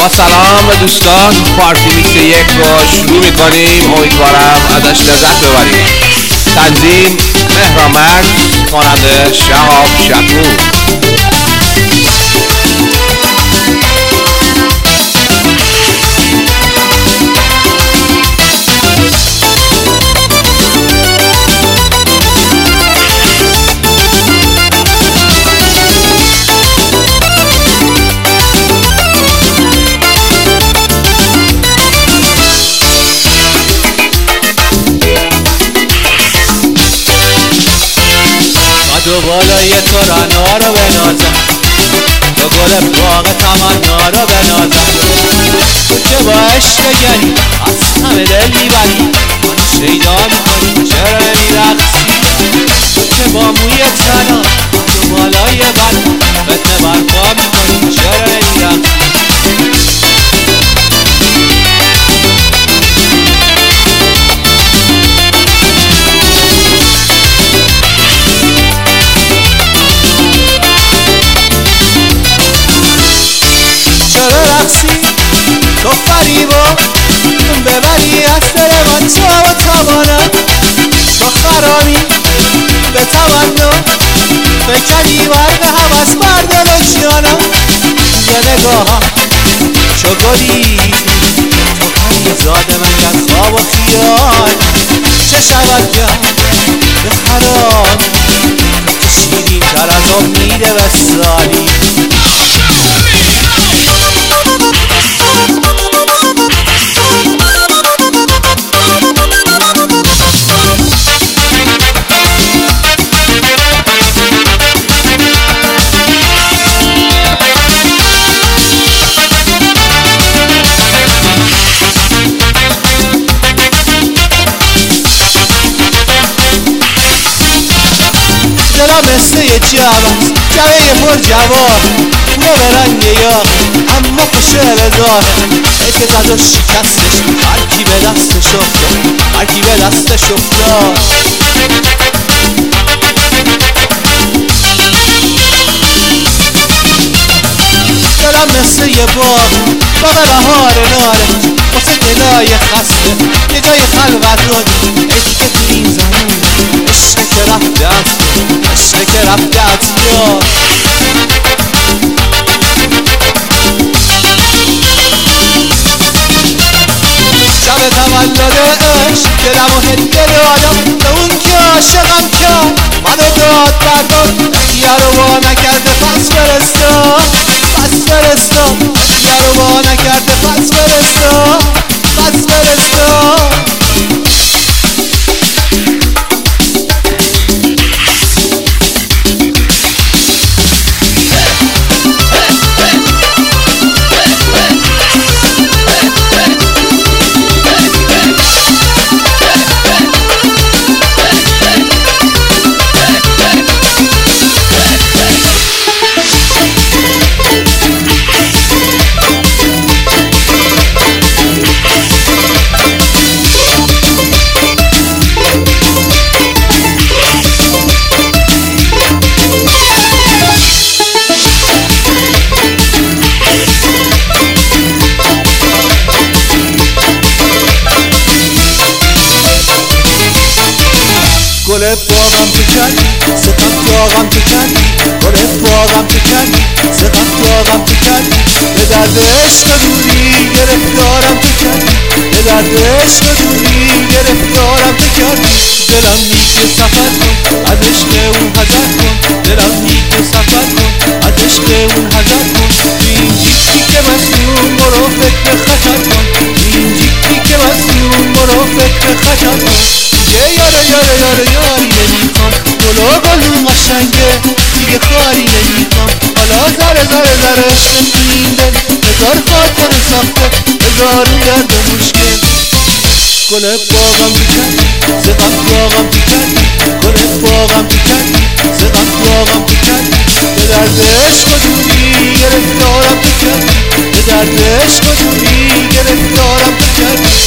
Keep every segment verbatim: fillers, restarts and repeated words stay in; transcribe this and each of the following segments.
با سلام دوستان، پارتی میکس یک رو شروع میکنیم. امیدوارم ازش لذت ببریم. تنظیم مهرامک، خواننده شهاب شکور. دو بالای تو رنا رو بنازم، دو گل باغ تمنا رو بنازم. تو که با عشقگری از همه دل میبری، من شیدا میکنی چرا نمیرقصی؟ تو که با موی طلا دو بالای بر فتنه برپا میکنی چرا نمیرقصی؟ تو فریبا ببری از دل من تو و توانم، تو خرامی به تمنا فکری برق حوث بر دل جانم. یه نگاه چو گلی تو پریزاد من از خواب و خیال، چه شود کرد به خراب تو شیرین تر از امید وصالی. دلم مثل یه جوان جوه پر جوان رو به رنگ یار، اما خوشه بزار که زد و شکستش هرکی به دستش افتاد، هرکی به دستش افتاد. دلم مثل یه باغ باغ بهار نارنج، واسه دلای خسته یه جای خلوت دادی. عشق تو این زمین عشق که رفته از عشق که رفته از یاد. شب تولد عشق دلم و هده دادم به اون که عاشقم کرد منو داد برداد. اگه رو وا نکرده پس فرستاد، پس فرستاد. اگه رو وا نکرده پس فرستاد، پس فرستاد. گل باغم تو کردی سقف داغم تو کردی، گل باغم تو کردی سقف داغم تو کردی. به درد عشق دوری گرفتارم تو کردی، به درد عشق دوری گرفتارم تو کردی. دلم میگه سفر کن از عشق اون حذر کن، دلم میگه سفر کن از عشق اون حذر کن. تو این جیبی که مصنون برو فکر خطر کن، تو این جیبی که مصنون برو فکر خطر کن. دیگه یاره یاره یاره یاری نمیخوام، گلا گلون قشنگه دیگه خاری نمیخوام. حالا زره زره زره عشق تو این دل هزار خاطر ساخته هزارون درد و مشکل. گل باغم تو کردی سقف باغم تو کردی، گل باغم تو کردی سقف باغم تو کردی. به درد عشق و دوری گرفتارم تو کردی، به درد عشق و دوری گرفتارم تو کردی.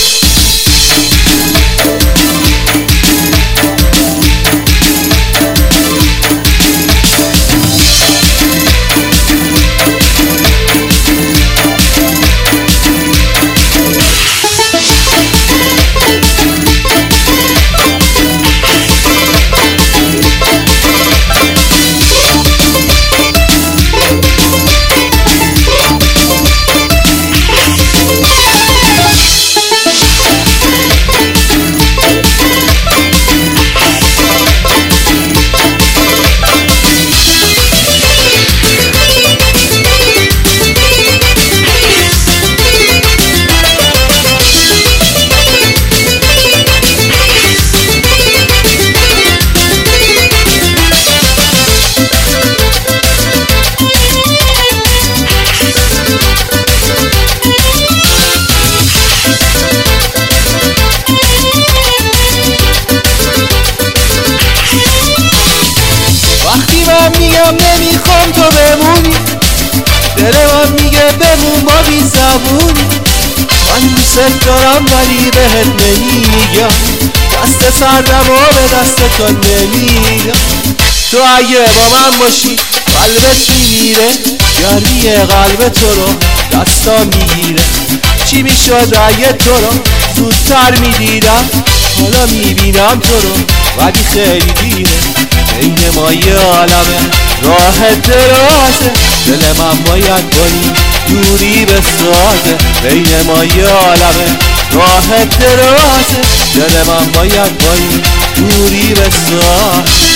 دل من میگه بمون با بی زبونی، من دوست دارم ولی بهت نمیگم، دست سردم و به دست تو نمیگم. تو اگه با من باشی قلبت میمیره، گرمی قلب تو رو دستا میگیره. چی میشد اگه تو رو زودتر میدیدم، حالا میبینم تو رو ولی خیلی دیره. بین ما یه عالمه راه درازه، دل من باید باری دوری بسازه. بین ما یه عالمه راه درازه، دل من باید باری دوری بسازه.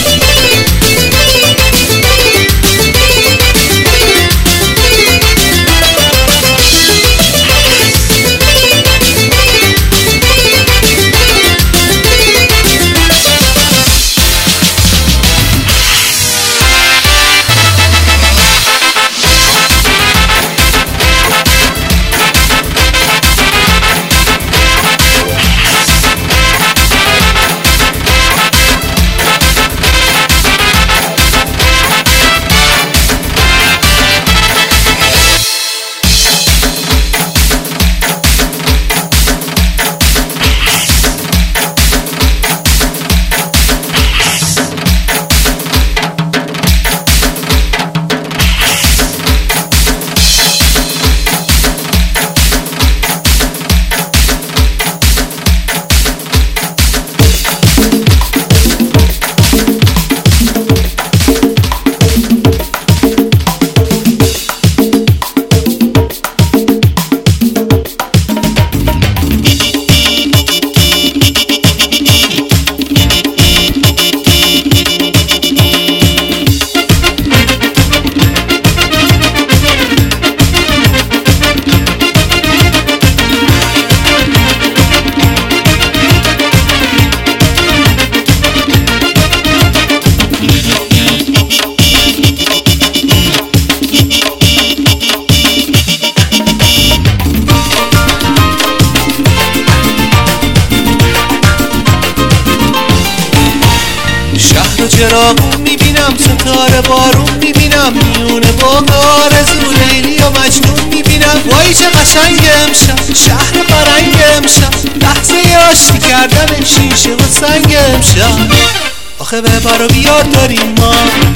چراغون میبینم، ستاره بارون میبینم، میونه باغ آرزو لیلی و مجنون میبینم. وای چه قشنگ امشب شهر فرنگ امشب، لحظه آشتی کردن شیشه و سنگ امشب. آخه ببر و بیار داریم ما،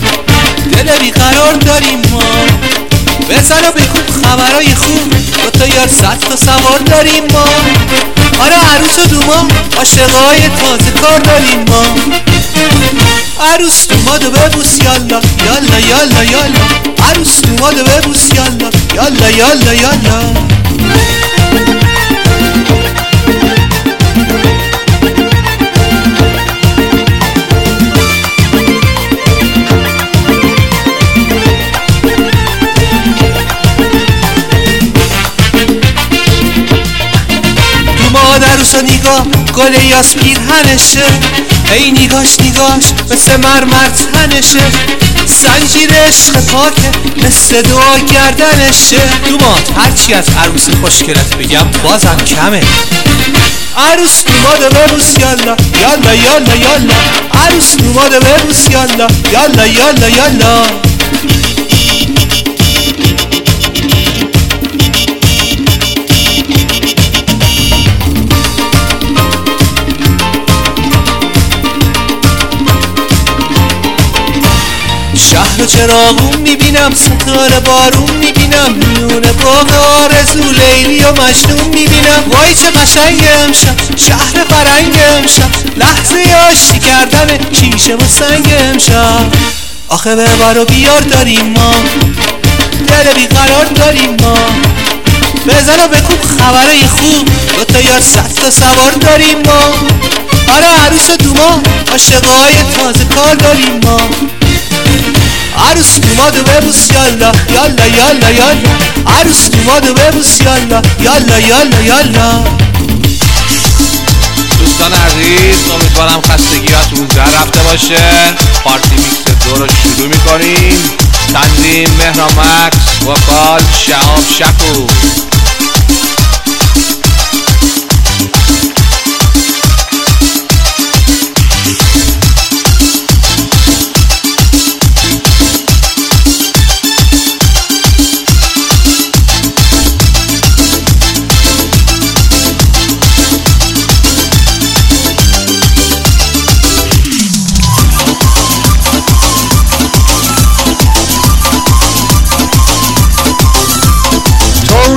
دل بیقرار داریم ما، بزن و بکن خبرای خوب، با تا یار صد تا سوار داریم ما. آره عروس و دوما عاشقای تازه کار داریم ما. عروس دومادو ببوس یالا یالا یالا یالا، عروس دومادو ببوس یالا یالا یالا یالا. دوماد عروس و نگاه گل یاس پیرهنشه، ای نگاش نگاش مثل مرمر تنشه، زنجیر عشق پاکه مثل دعا گردنشه. دوماد هرچی از عروس خوشگلت بگم بازم کمه. عروس دومادو ببوس یالا یالا یالا یالا، عروس دومادو ببوس یالا یالا یالا یالا. شهر چراغون میبینم، ستاره بارون میبینم، میونه باغ آرزو لیلی و مجنون میبینم. وای چه قشنگ امشب شهر فرنگ امشب، لحظه آشتی کردن شیشه و سنگ امشب. آخه ببر و بیار داریم ما، دل بیقرار داریم ما، بزن و بکوب خبرای خوب، دو تا یار صد تا سوار داریم ما. آره عروس و دوما عاشقای تازه کار داریم ما. عروس دومادو ببوس یالا یالا یالا یالا، عروس دومادو ببوس یالا یالا یالا یالا. دوستان عزیز امیدوارم خستگیاتون در رفته باشه. پارتی میکس دو رو شروع میکنیم. تنظیم مهران مکس، وکال شهاب شکو.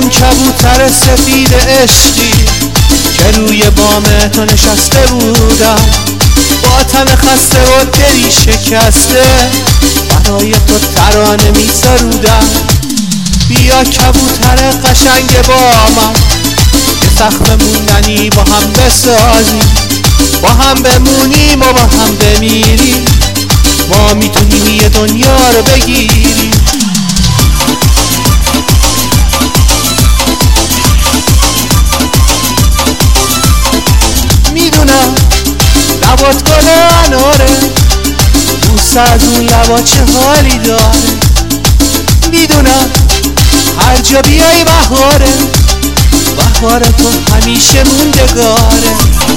اون کبوتر سفید عشقی که روی بام تو نشسته بودم، با تن خسته و دلی شکسته برای تو ترانه می سرودم. بیا کبوتر قشنگ با من، یه سخت موندنی با هم بسازیم، با هم بمونیم و با هم بمیریم، ما میتونیم یه دنیا رو بگیریم. میدونم لبات گل اناره، بوس از اون لبا چه حالی داره. میدونم هر جا بیای بهاره، بهار تو همیشه موندگاره.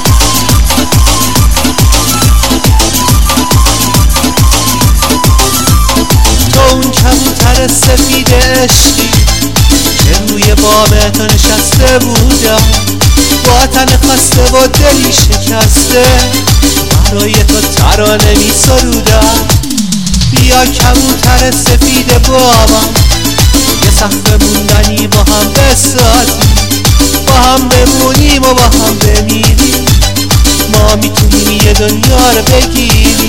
تو اون کبوتر سفید عشقی که روی بام تو نشسته بودم، با تن خسته و دلی شکسته برای تو ترانه می سرودم. بیا کبوتر سفید با من، یه سقف موندنی با هم بسازیم، با هم بمونیم و با هم بمیریم، ما میتونیم یه دنیا رو بگیریم.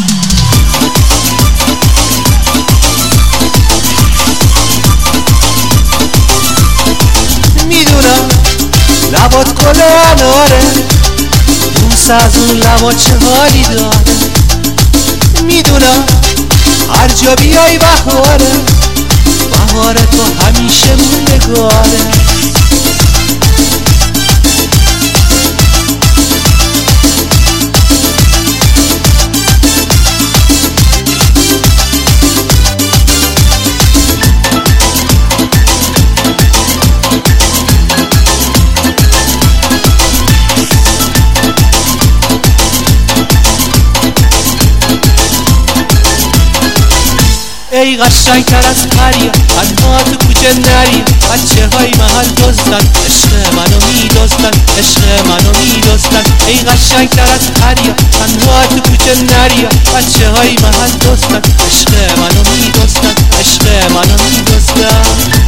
میدونم لبات گل اناره، بوس از اون لبا چه حالی داره. میدونم هر جا بیای بهاره، بهار تو همیشه موندگاره. ای قشنگتر از پریا، تنها تو کوچه نری، بچه های محل دزدن، عشق منو میدزدن، عشق منو میدزدن. ای قشنگتر از پریا، تنها تو کوچه نری، بچه های محل دزدن، عشق منو میدزدن، عشق منو میدزدن.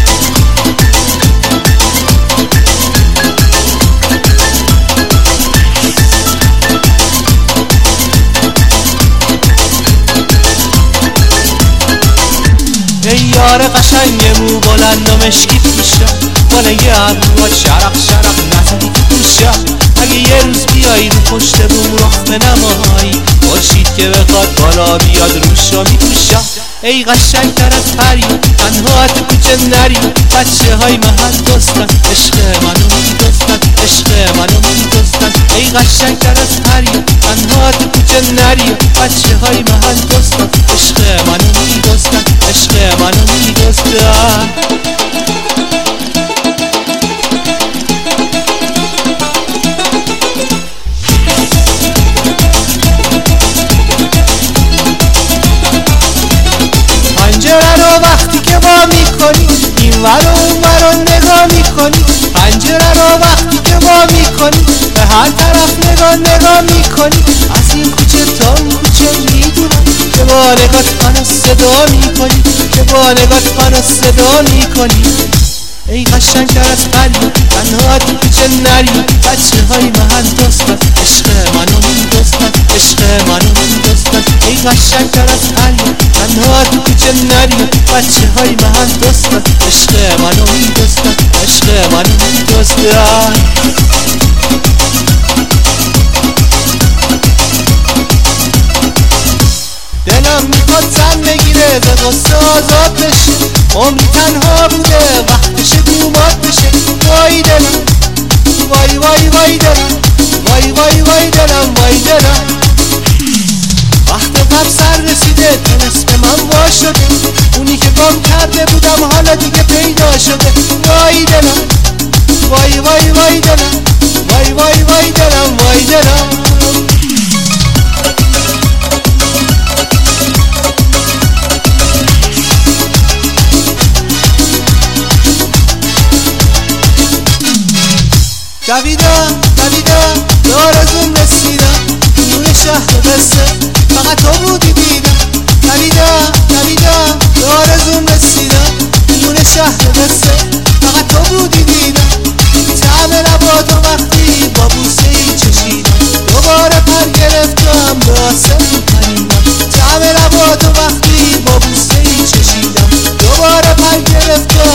ای یار قشنگ مو بلند و مشکی پوشم، با نگه ابروات شرق شرق نزدی تو گوشم. اگه یه روز بیایی رو پشت بوم رخ بنمایی، خورشید که بخواد بالا بیاد روشو میپوشم. ای قشنگتر از پریا، تنها تو کوچه نری، بچه های محل دزدن، عشق منو میدزدن، عشق منو میدزدن. ای قشنگتر از پریا، تنها تو کوچه نری، بچه های محل دزدن، عشق منو میدزدن، عشق منو میدزدن. پنجره رو وقتی که وا میکنی، این ور و اون ور رو نگاه میکنی. پنجره رو وقتی که وا میکنی، به هر طرف نگاه نگاه میکنی. از این کوچه تا اون کوچه میدونم که با نگات منو صدا میکنی، که با نگات منو صدا میکنی. ای قشنگتر از پریا، تنها تو کوچه نری، بچه های محل دزدن، عشق منو میدزدن، عشق منو میدزدن. ای قشنگتر از پریا، تنها تو کوچه نری، بچه های محل دزدن، عشق منو میدزدن، عشق منو میدزدن. دلم میخواد زن بگیره، ز غصه آزاد بشه، عمری تنها بوده وقتشه دومات بشه. وای دلم، وای وای وای دلم، وای وای وای دلم، وای دلم. وقت قبل سر رسیده، تنس من وا شده، اونی که گم کرده بودم حالا دیگه پیدا شده. وای دلم، وای وای وای دلم، وای وای وای دلم، وای دلم. دویدم دویدم به آرزوم رسیدم، نور شهر قصه فقط تو بودی دیدم. دویدم دویدم به آرزوم رسیدم، نور شهر قصه فقط تو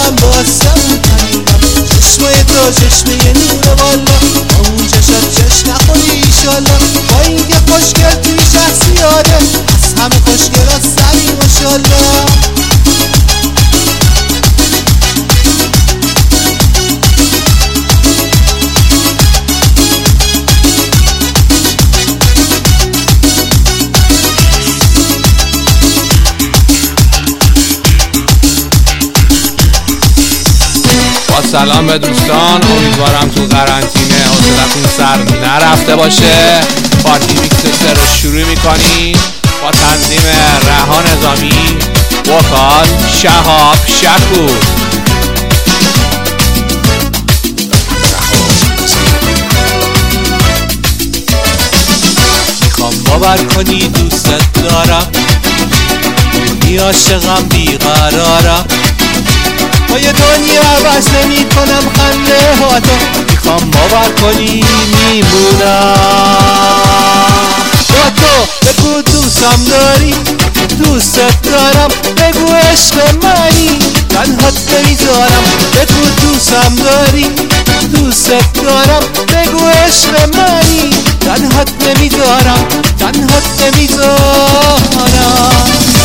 دارم با آسمون پریدم، چشمای تو چشمه نور والا، با اون چشات چشم نخوری ایشالله، با این که خوشگل توی شخصیاته، از همه خوشگل ها سری ماشالله. سلام به دوستان، امیدوارم تو قرنطینه حوصلتون سر نرفته باشه. پارتی میکس رو شروع میکنیم با تنظیم رها نظامی، وکال شهاب شکور. میخوام باور کنی دوستت دارم، بی عاشقم بیقرارم، با یه دنیا عوض نمی کنم خنده ها تو، میخوام باور کنی میمونم با تو. بگو دوستم داری، دوستت دارم، بگو عشق منی، تنهات نمیذارم. بگو دوستم داری، دوستت دارم، بگو عشق منی، تنهات نمیذارم، تنهات نمیذارم.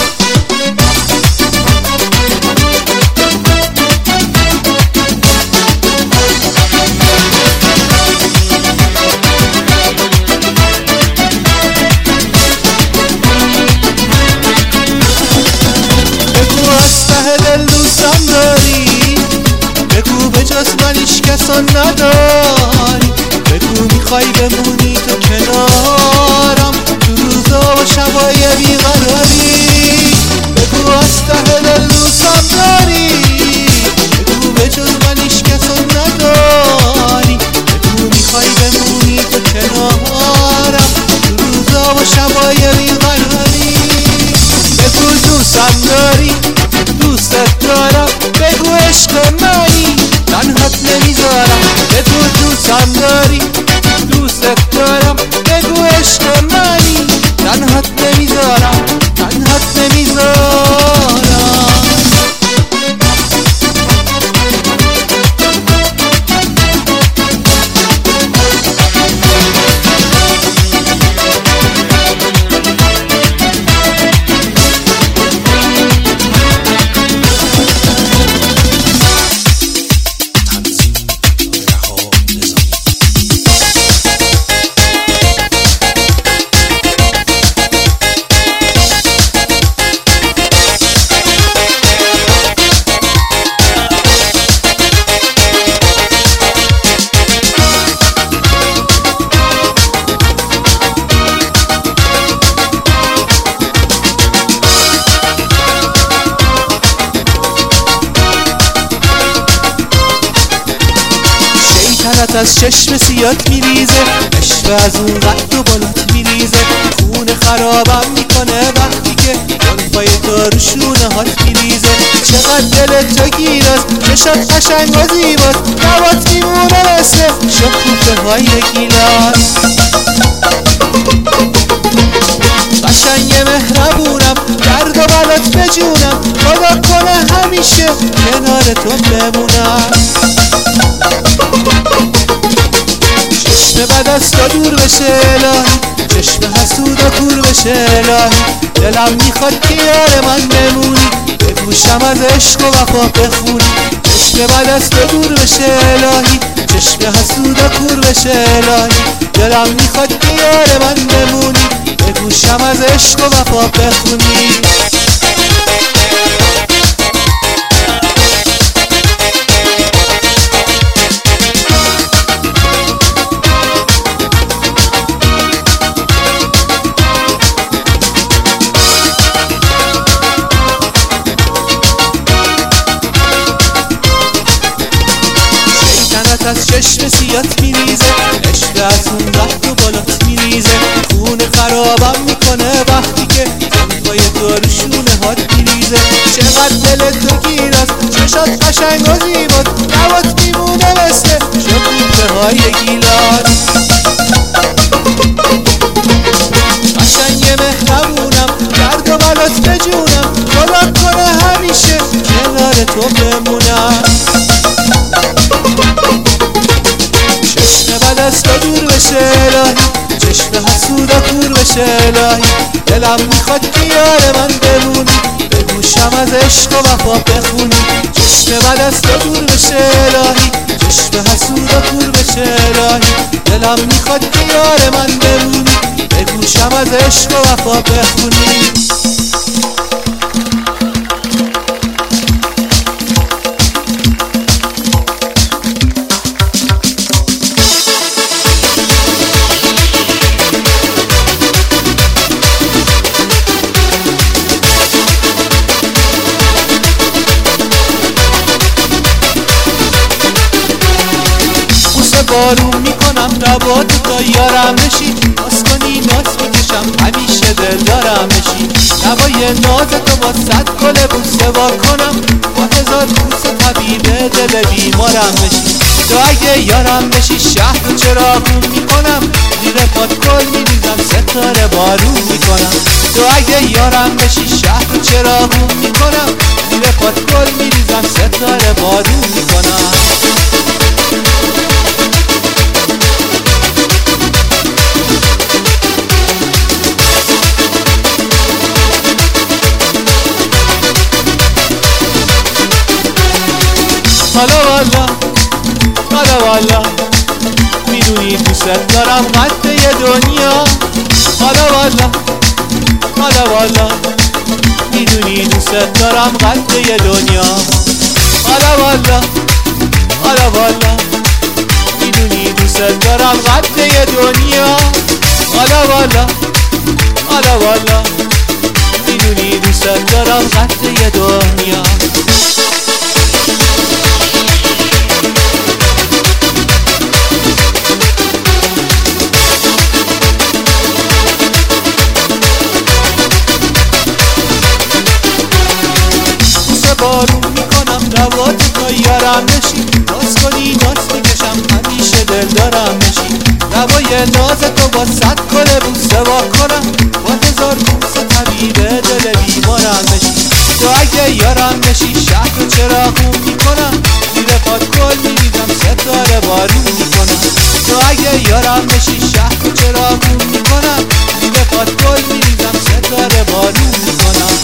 بگو به جز من هیچ کسا نداری، بگو میخوای بمونی تو کنارم تو روزا و شبای بیقراری. بگو از ته دل دوستم داری، بگو به جز من هیچ کسا نداری، بگو میخوای بمونی تو کنارم تو روزا و شبای بیقراری. بگو دوستم داری، دوستت دارم، بگو عشق منی، تنهات نمیذارم. بگو دوستم داری، دوستت دارم، بگو عشق منی، تنهات نمیذارم، تنهات نمیذارم. شیطنت از چشم سیات میریزه، عشق از اون قد و بالات میریزه، خون خرابم میکنه وقتی که جنفای تو رو شونه هات میریزه. چقدر دلت تو گیراست، چشات قشنگ و زیباست، نبات میمونه مثل شکوفه های گیلاس. قشنگ مهربونم، درد و بلات بجونم، خدا کنه همیشه کنار تو بمونم. چشم بد از تو دور بشه الهی، چشم حسود و کور بشه الهی، دلم میخواد که یار من بمونی، به گوشم از عشق و وفا بخونی. چشم بد از تو دور بشه الهی، چشم حسود و کور بشه الهی، دلم میخواد که یار من بمونی، به گوشم از عشق و وفا بخونی. از چشم سیات میریزه، عشق از اون قد و بالات میریزه، خون خرابم میکنه وقتی که جنفای تو رو شونه هات میریزه. چقدر دلت تو گیراست، چشات قشنگ و زیباست، نبات میمونه مثل شکوفه های گیلاس. قشنگ مهربونم، درد و بلات بجونم، خدا کنه همیشه کنار تو تو بمونم. چشم بد از تو دور بشه الهی، چشم حسودا کور بشه الهی. دلم میخواد که یار من بمونی، به گوشم از عشق و وفا بخونی. چشم بد از تو دور بشه الهی، چشم حسودا کور بشه الهی. دلم میخواد که یار من بمونی، به گوشم از عشق و وفا بخونی. بارون میکنم لبات تا یارم بشی، باز کنی ناز میکشم همیشه دلدارم بشی. نوای ناز تو با صد گل بوسه وا کنم، با هزار بوسه طبیب دل بیمارم بشی. تو اگه یارم بشی شهر و چراغون میکنم، زیر پات گل میریزم ستاره بارون میکنم. تو اگه یارم بشی شهر و چراغون میکنم، زیر پات گل میریزم ستاره بارون میکنم. حالا والا حالا والا میدونی دوست دارم قد یه دنیا. حالا والا حالا والا میدونی دوست دارم قد یه دنیا. حالا والا حالا والا میدونی دوست دارم قد یه دنیا. حالا والا حالا والا میدونی دوست دارم قد یه دنیا. بارون میکنم لبات تا یارم بشی، باز کنی ناز میکشم همیشه دلدارم بشی. نوای ناز تو با صد گل بوسه وا کنم، با هزار بوسه طبیب دل بیمارم بشی. تو اگه یارم بشی شهر و چراغون میکنم، زیر پات گل میریزم ستاره بارون میکنم. تو اگه یارم بشی شهر و چراغون میکنم، زیر پات گل میریزم ستاره بارون میکنم.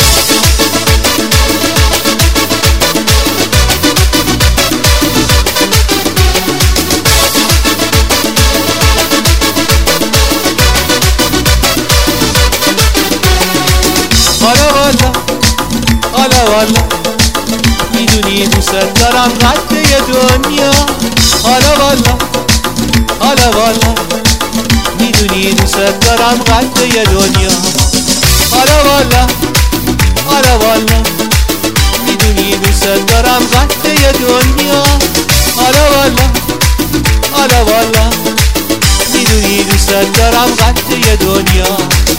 حالا والا حالا والا میدونی دوست دارم قد یه دنیا. حالا والا حالا والا میدونی دوست دارم قد یه دنیا. حالا والا حالا والا میدونی دوست دارم قد یه دنیا. حالا والا حالا والا میدونی دوست دارم قد یه دنیا.